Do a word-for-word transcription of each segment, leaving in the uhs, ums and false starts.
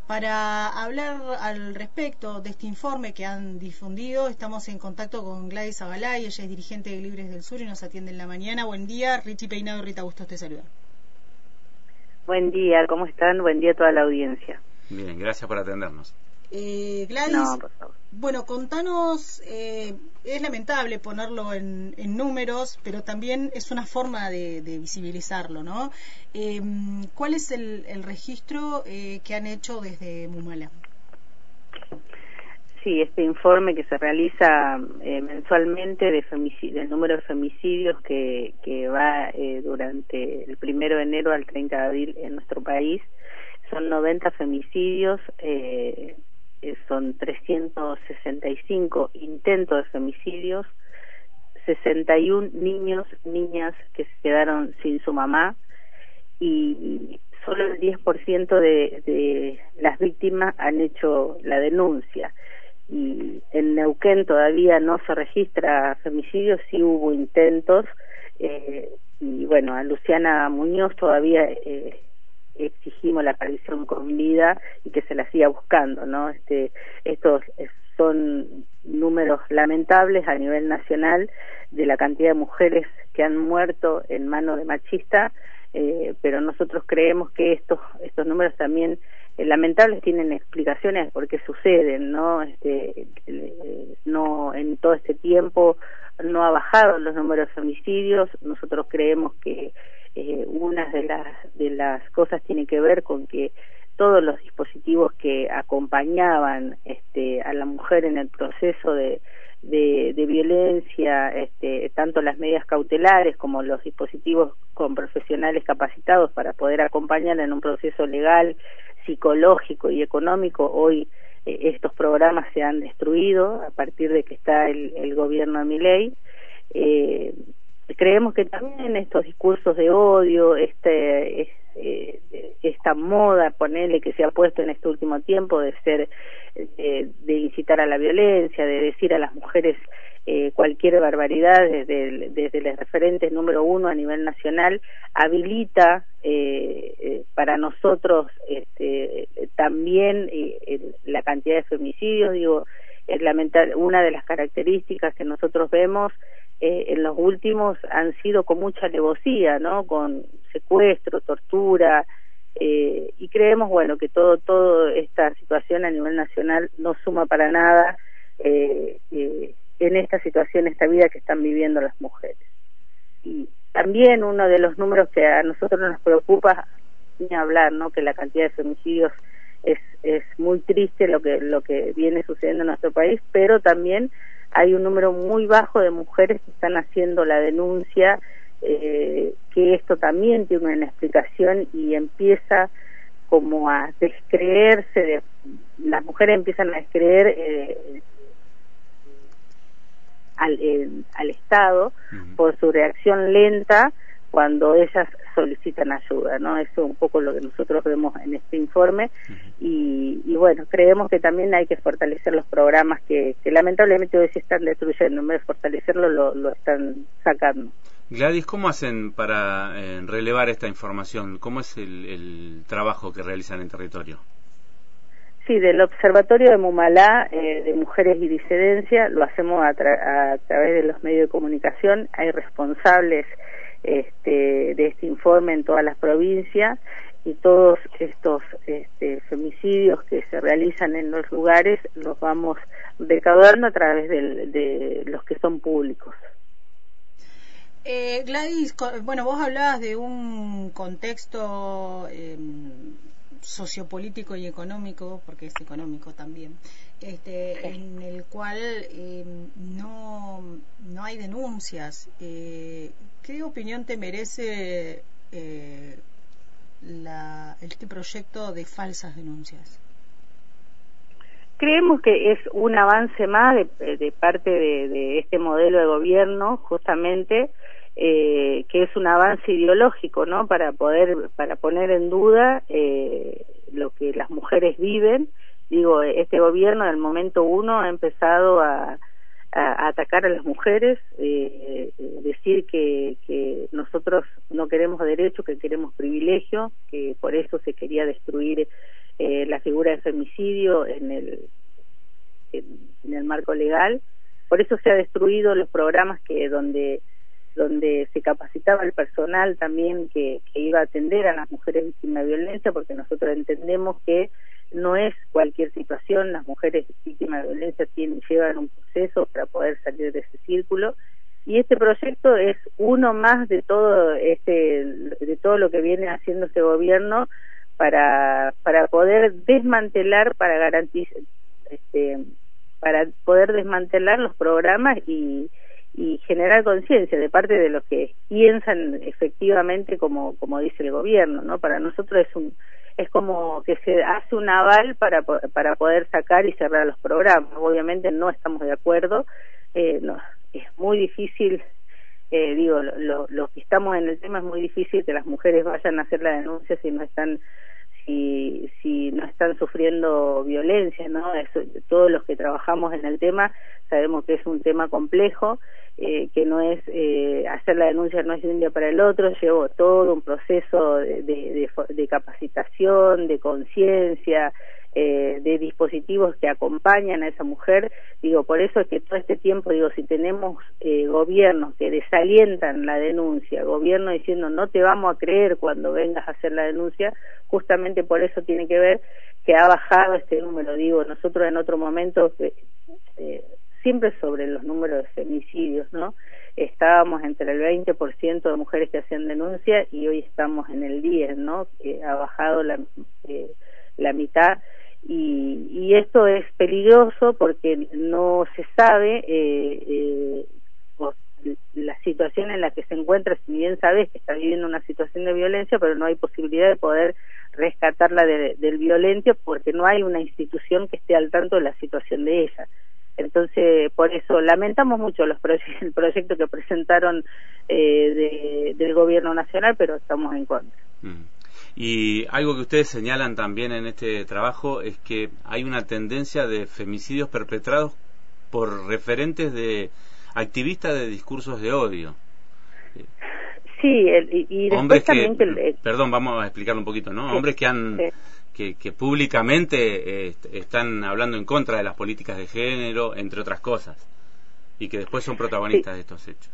Para hablar al respecto de este informe que han difundido, estamos en contacto con Gladys Abalay, ella es dirigente de Libres del Sur y nos atiende en la mañana. Buen día, Richie Peinado y Rita Bustos te saludan. Buen día, ¿cómo están? Buen día a toda la audiencia. Bien, gracias por atendernos. Eh, Gladys, no, por favor. Bueno, contanos, eh, es lamentable ponerlo en, en números, pero también es una forma de, de visibilizarlo, ¿no? Eh, ¿Cuál es el, el registro eh, que han hecho desde Mumala? Sí, este informe que se realiza eh, mensualmente de femicidio, del número de femicidios que, que va eh, durante el primero de enero al treinta de abril en nuestro país, son noventa femicidios, eh, son trescientos sesenta y cinco intentos de femicidios, sesenta y uno niños, niñas que se quedaron sin su mamá, y solo el diez por ciento de, de las víctimas han hecho la denuncia. Y en Neuquén todavía no se registra femicidios, sí hubo intentos, eh, y bueno, a Luciana Muñoz todavía eh, exigimos la aparición con vida y que se la siga buscando, ¿no? Este, estos son números lamentables a nivel nacional de la cantidad de mujeres que han muerto en manos de machistas, eh, pero nosotros creemos que estos estos números también eh, lamentables tienen explicaciones por qué suceden, ¿no? Este, eh, no en todo este tiempo no ha bajado los números de femicidios. Nosotros creemos que Eh, una de las de las cosas tiene que ver con que todos los dispositivos que acompañaban este, a la mujer en el proceso de, de, de violencia, este, tanto las medidas cautelares como los dispositivos con profesionales capacitados para poder acompañar en un proceso legal, psicológico y económico, hoy eh, estos programas se han destruido a partir de que está el, el gobierno de Milei. Eh, Creemos que también estos discursos de odio, este, eh, esta moda, ponele, que se ha puesto en este último tiempo de ser, eh, de incitar a la violencia, de decir a las mujeres eh, cualquier barbaridad desde, desde los referentes número uno a nivel nacional, habilita eh, eh, para nosotros este, también eh, la cantidad de femicidios. Digo, es lamentable, una de las características que nosotros vemos Eh, en los últimos han sido con mucha alevosía, ¿no? Con secuestro, tortura, eh, y creemos, bueno, que todo toda esta situación a nivel nacional no suma para nada eh, eh, en esta situación, esta vida que están viviendo las mujeres. Y también uno de los números que a nosotros nos preocupa, ni hablar, ¿no? Que la cantidad de femicidios es es muy triste lo que lo que viene sucediendo en nuestro país, pero también hay un número muy bajo de mujeres que están haciendo la denuncia, eh, que esto también tiene una explicación y empieza como a descreerse, de, las mujeres empiezan a descreer eh, al, eh, al Estado uh-huh. por su reacción lenta cuando ellas solicitan ayuda, ¿no? Eso es un poco lo que nosotros vemos en este informe. Uh-huh. y, y bueno, creemos que también hay que fortalecer los programas que, que lamentablemente hoy se están destruyendo. En vez de fortalecerlo, lo, lo están sacando. Gladys, ¿cómo hacen para eh, relevar esta información? ¿Cómo es el, el trabajo que realizan en territorio? Sí, del Observatorio de Mumala, eh, de Mujeres y Disidencia, lo hacemos a, tra- a través de los medios de comunicación. Hay responsables Este, de este informe en todas las provincias, y todos estos este, femicidios que se realizan en los lugares los vamos recaudando a través de, de los que son públicos. Eh, Gladys, bueno, vos hablabas de un contexto eh, sociopolítico y económico, porque es económico también, este, sí. en el cual eh, no, no hay denuncias. Eh, ¿Qué opinión te merece eh, la, este proyecto de falsas denuncias? Creemos que es un avance más de, de parte de, de este modelo de gobierno, justamente, eh, que es un avance ideológico, ¿no? Para poder, para poner en duda eh, lo que las mujeres viven. Digo, este gobierno del momento uno ha empezado a, a atacar a las mujeres, eh, decir que, que nosotros no queremos derecho, que queremos privilegio, que por eso se quería destruir eh, la figura de femicidio en el, en, en el marco legal. Por eso se ha destruido los programas que donde donde se capacitaba el personal también que, que iba a atender a las mujeres víctimas de violencia, porque nosotros entendemos que no es cualquier situación, las mujeres víctimas de violencia tienen, llevan un proceso para poder salir de ese círculo, y este proyecto es uno más de todo este de todo lo que viene haciendo este gobierno para para poder desmantelar, para garantizar este para poder desmantelar los programas y y generar conciencia de parte de los que piensan efectivamente como como dice el gobierno, ¿no? Para nosotros es un es como que se hace un aval para para poder sacar y cerrar los programas. Obviamente no estamos de acuerdo, eh, no, es muy difícil, eh, digo, los lo, lo que estamos en el tema es muy difícil que las mujeres vayan a hacer la denuncia si no están si si no están sufriendo violencia, ¿no? Eso, todos los que trabajamos en el tema sabemos que es un tema complejo, eh, que no es eh, hacer la denuncia no es de un día para el otro, llevó todo un proceso de, de, de, de capacitación, de conciencia, eh, de dispositivos que acompañan a esa mujer. Digo, por eso es que todo este tiempo, digo, si tenemos eh, gobiernos que desalientan la denuncia, gobierno diciendo no te vamos a creer cuando vengas a hacer la denuncia, justamente por eso tiene que ver que ha bajado este número. Digo, nosotros en otro momento eh, eh, siempre sobre los números de femicidios, ¿no? Estábamos entre el veinte por ciento de mujeres que hacían denuncia y hoy estamos en el diez, ¿no? Que ha bajado la, eh, la mitad, y, y esto es peligroso porque no se sabe eh, eh, la situación en la que se encuentra, si bien sabes que está viviendo una situación de violencia, pero no hay posibilidad de poder rescatarla de, del violento porque no hay una institución que esté al tanto de la situación de ella. Entonces, por eso lamentamos mucho los proye el proyecto que presentaron eh, de, del gobierno nacional, pero estamos en contra. Mm. Y algo que ustedes señalan también en este trabajo es que hay una tendencia de femicidios perpetrados por referentes de activistas de discursos de odio. Sí, el, y, y después hombres también que, que... Perdón, vamos a explicarlo un poquito, ¿no? Sí, hombres que han... Sí. Que, que públicamente eh, están hablando en contra de las políticas de género, entre otras cosas, y que después son protagonistas sí. de estos hechos.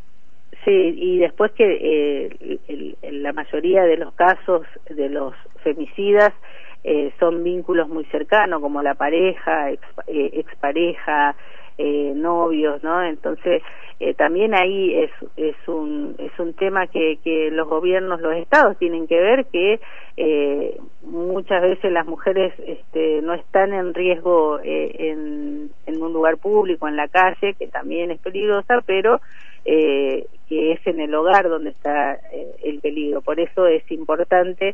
Sí, y después que eh, el, el, la mayoría de los casos de los femicidas eh, son vínculos muy cercanos, como la pareja, ex, eh, expareja, eh, novios, ¿no? Entonces eh, también ahí es es un es un tema que que los gobiernos, los estados tienen que ver, que eh, muchas veces las mujeres este, no están en riesgo eh, en en un lugar público, en la calle, que también es peligrosa, pero eh, que es en el hogar donde está eh, el peligro. Por eso es importante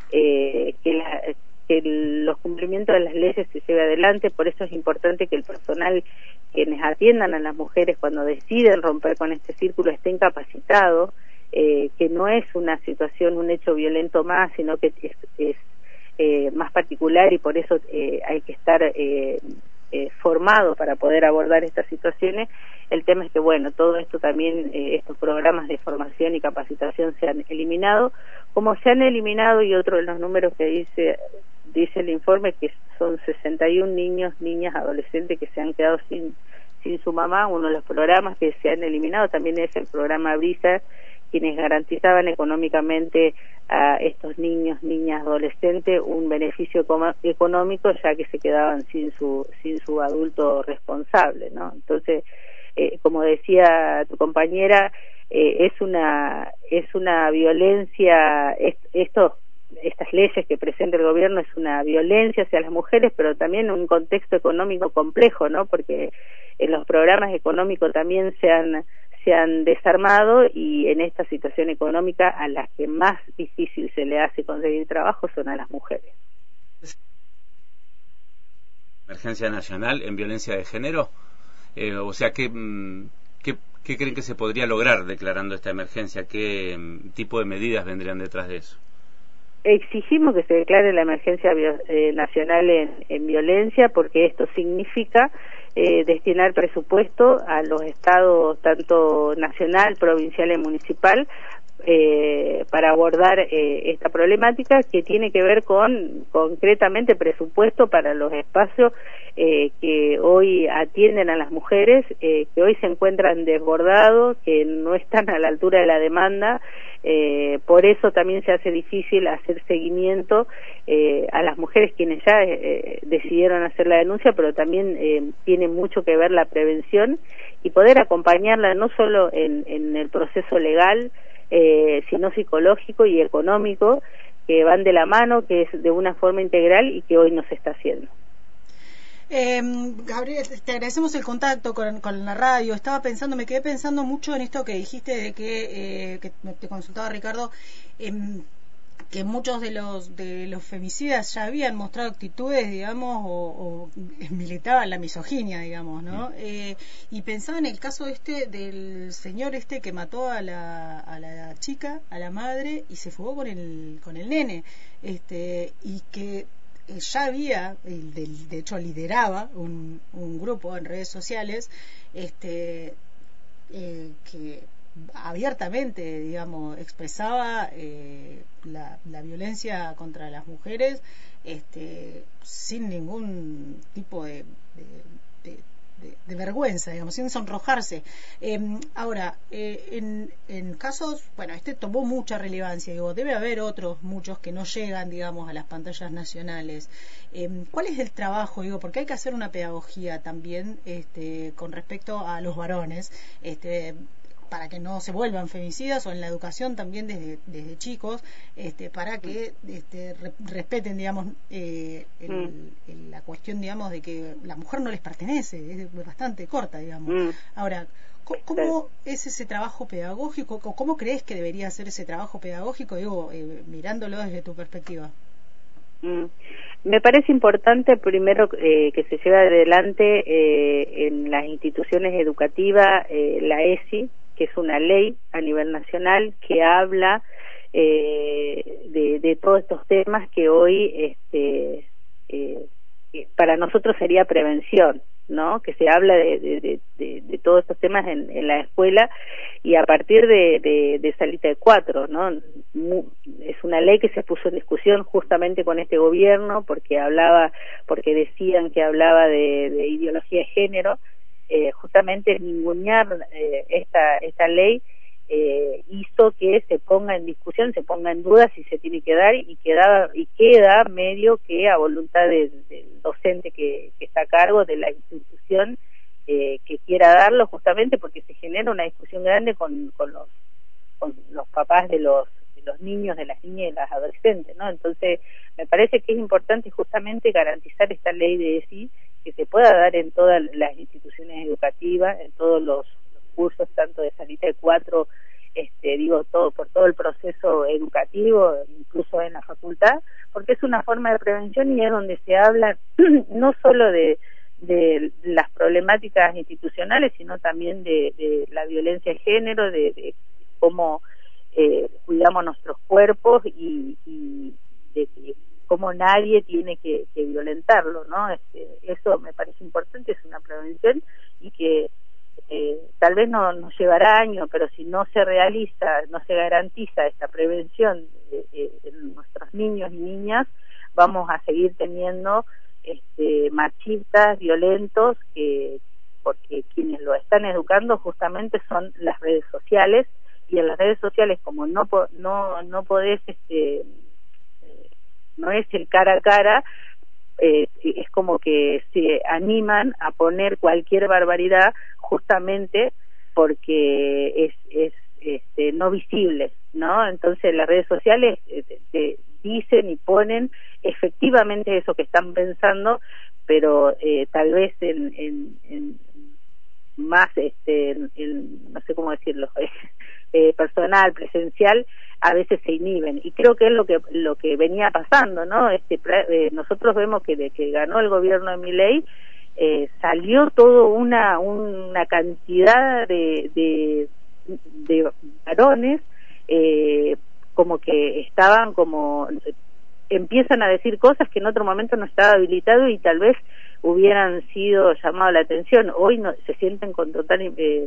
eh, que la que los cumplimientos de las leyes se lleve adelante. Por eso es importante que el personal, quienes atiendan a las mujeres cuando deciden romper con este círculo, estén capacitados, eh, que no es una situación, un hecho violento más, sino que es, es eh, más particular, y por eso eh, hay que estar eh, eh, formado para poder abordar estas situaciones. El tema es que, bueno, todo esto también, eh, estos programas de formación y capacitación se han eliminado, como se han eliminado, y otro de los números que dice dice el informe, que son sesenta y un niños, niñas, adolescentes que se han quedado sin sin su mamá. Uno de los programas que se han eliminado también es el programa Brisa, quienes garantizaban económicamente a estos niños, niñas, adolescentes un beneficio económico, ya que se quedaban sin su sin su adulto responsable, ¿no? Entonces, eh, como decía tu compañera, eh, es una es una violencia, es, esto estas leyes que presenta el gobierno es una violencia hacia las mujeres, pero también un contexto económico complejo, ¿no? Porque en los programas económicos también se han se han desarmado, y en esta situación económica a las que más difícil se le hace conseguir trabajo son a las mujeres. Emergencia nacional en violencia de género, eh, o sea, ¿qué, qué, ¿qué creen que se podría lograr declarando esta emergencia? ¿Qué tipo de medidas vendrían detrás de eso? Exigimos que se declare la emergencia bio, eh, nacional en, en violencia, porque esto significa eh, destinar presupuesto a los estados, tanto nacional, provincial y municipal, eh, para abordar eh, esta problemática, que tiene que ver con concretamente presupuesto para los espacios eh, que hoy atienden a las mujeres, eh, que hoy se encuentran desbordados, que no están a la altura de la demanda. Eh, por eso también se hace difícil hacer seguimiento eh, a las mujeres quienes ya eh, decidieron hacer la denuncia, pero también eh, tiene mucho que ver la prevención y poder acompañarla no solo en, en el proceso legal, eh, sino psicológico y económico, que van de la mano, que es de una forma integral y que hoy no se está haciendo. Eh, Gabriel, te agradecemos el contacto con, con la radio. Estaba pensando, me quedé pensando mucho en esto que dijiste de que, eh, que te consultaba Ricardo, eh, que muchos de los de los femicidas ya habían mostrado actitudes, digamos, o, o militaban la misoginia, digamos, ¿no? Eh, y pensaba en el caso este del señor este que mató a la, a la chica, a la madre, y se fugó con el con el nene, este, y que ya había, de hecho lideraba un, un grupo en redes sociales este eh, que abiertamente, digamos, expresaba eh, la, la violencia contra las mujeres este sin ningún tipo de, de, de De, de vergüenza, digamos, sin sonrojarse. Eh, ahora, eh, en, en casos, bueno, este tomó mucha relevancia, digo, debe haber otros, muchos que no llegan, digamos, a las pantallas nacionales. Eh, ¿Cuál es el trabajo, digo, porque hay que hacer una pedagogía también este, con respecto a los varones, este, para que no se vuelvan femicidas, o en la educación también desde, desde chicos, este, para que este, re, respeten, digamos, eh, el, mm. el, la cuestión, digamos, de que la mujer no les pertenece, es bastante corta, digamos. Mm. Ahora, ¿cómo, ¿cómo es ese trabajo pedagógico? ¿Cómo crees que debería ser ese trabajo pedagógico, digo, eh, mirándolo desde tu perspectiva? Mm. Me parece importante primero eh, que se lleve adelante eh, en las instituciones educativas eh, la E S I, que es una ley a nivel nacional que habla eh, de, de todos estos temas que hoy este, eh, para nosotros sería prevención, ¿no? Que se habla de, de, de, de, de todos estos temas en, en la escuela y a partir de, de, de salita de cuatro, ¿no? Es una ley que se puso en discusión justamente con este gobierno porque hablaba, porque decían que hablaba de, de ideología de género. Eh, justamente ningunear eh, esta esta ley eh, hizo que se ponga en discusión, se ponga en duda si se tiene que dar y queda y queda medio que a voluntad del, del docente que, que está a cargo de la institución eh, que quiera darlo, justamente porque se genera una discusión grande con, con los con los papás de los de los niños, de las niñas y las adolescentes, ¿no? Entonces me parece que es importante justamente garantizar esta ley de E S I que se pueda dar en todas las instituciones educativas, en todos los, los cursos, tanto de salita de cuatro, este, digo, todo por todo el proceso educativo, incluso en la facultad, porque es una forma de prevención y es donde se habla no solo de, de las problemáticas institucionales, sino también de, de la violencia de género, de, de cómo eh, cuidamos nuestros cuerpos y, y de que cómo nadie tiene que, que violentarlo, ¿no? Este, eso me parece importante, es una prevención y que eh, tal vez no nos llevará años, pero si no se realiza, no se garantiza esta prevención de, de, de nuestros niños y niñas, vamos a seguir teniendo este, machistas, violentos, que porque quienes lo están educando justamente son las redes sociales, y en las redes sociales como no no no podés este no es el cara a cara, eh, es como que se animan a poner cualquier barbaridad justamente porque es, es este, no visible, ¿no? Entonces las redes sociales eh, te dicen y ponen efectivamente eso que están pensando, pero eh, tal vez en, en, en más, este, en, en, no sé cómo decirlo, eh, personal, presencial, a veces se inhiben, y creo que es lo que lo que venía pasando, ¿no? Este eh, nosotros vemos que de que ganó el gobierno de Milei eh, salió todo una una cantidad de de, de varones eh, como que estaban como empiezan a decir cosas que en otro momento no estaba habilitado y tal vez hubieran sido llamado la atención. Hoy no, se sienten con total eh,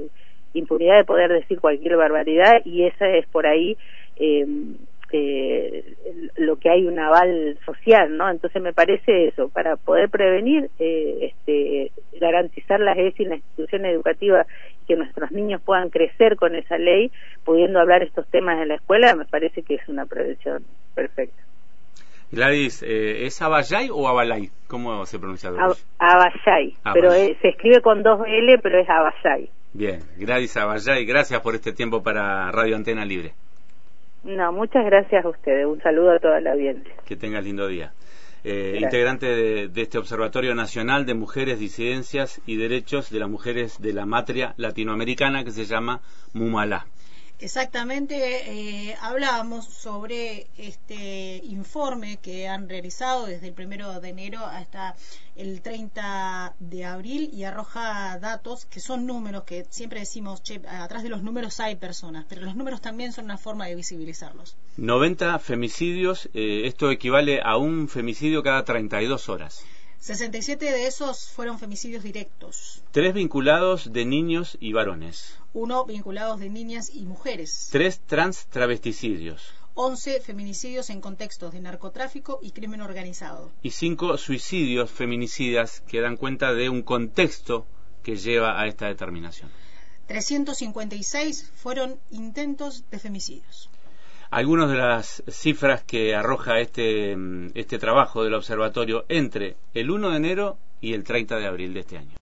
impunidad de poder decir cualquier barbaridad, y esa es por ahí eh, eh, lo que hay un aval social, ¿no? Entonces me parece eso, para poder prevenir, eh, este, garantizar las E S I en la institución educativa, que nuestros niños puedan crecer con esa ley, pudiendo hablar estos temas en la escuela, me parece que es una prevención perfecta. Gladys, eh, ¿es Abayay o Abalay? ¿Cómo se pronuncia? Ab Abayay, pero es, se escribe con dos L, pero es Abayay. Bien, Gladys Abayay, gracias por este tiempo para Radio Antena Libre. No, muchas gracias a ustedes, un saludo a toda la audiencia. Que tengas lindo día. Eh, integrante de, de este Observatorio Nacional de Mujeres, Disidencias y Derechos de las Mujeres de la Matria Latinoamericana, que se llama MUMALA. Exactamente, eh, hablábamos sobre este informe que han realizado desde el primero de enero hasta el treinta de abril y arroja datos que son números que siempre decimos, che, atrás de los números hay personas, pero los números también son una forma de visibilizarlos. noventa femicidios, eh, esto equivale a un femicidio cada treinta y dos horas. sesenta y siete de esos fueron femicidios directos. Tres vinculados de niños y varones. Uno vinculados de niñas y mujeres. Tres trans travesticidios. once feminicidios en contextos de narcotráfico y crimen organizado. Y cinco suicidios feminicidas que dan cuenta de un contexto que lleva a esta determinación. trescientos cincuenta y seis fueron intentos de femicidios. Algunas de las cifras que arroja este, este trabajo del observatorio entre el uno de enero y el treinta de abril de este año.